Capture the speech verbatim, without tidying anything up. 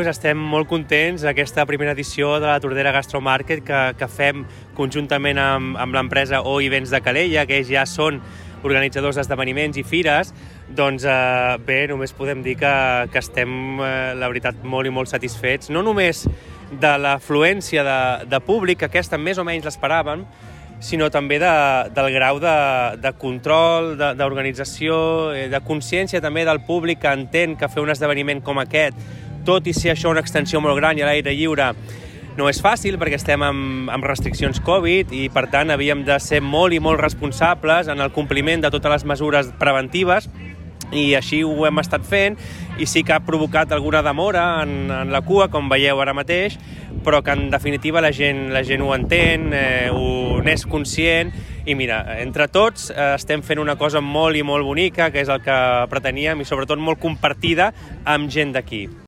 doncs estem molt contents d'aquesta primera edició de la Tordera Gastro Market que, que fem conjuntament amb, amb l'empresa O Events de Calella, que ells ja són organitzadors d'esdeveniments i fires. Doncs eh, bé, només podem dir que, que estem, eh, la veritat, molt i molt satisfets, no només de l'afluència de, de públic, que aquesta més o menys l'esperàvem, sinó també de, del grau de, de control, d'organització, de, de consciència també del públic que entén que fer un esdeveniment com aquest, tot i ser això una extensió molt gran i a l'aire lliure, no és fàcil perquè estem amb, amb restriccions Covid i per tant havíem de ser molt i molt responsables en el compliment de totes les mesures preventives i així ho hem estat fent i sí que ha provocat alguna demora en, en la cua, com veieu ara mateix, però que en definitiva la gent, la gent ho entén, eh, ho n'és conscient i mira, entre tots eh, estem fent una cosa molt i molt bonica, que és el que preteníem i sobretot molt compartida amb gent d'aquí.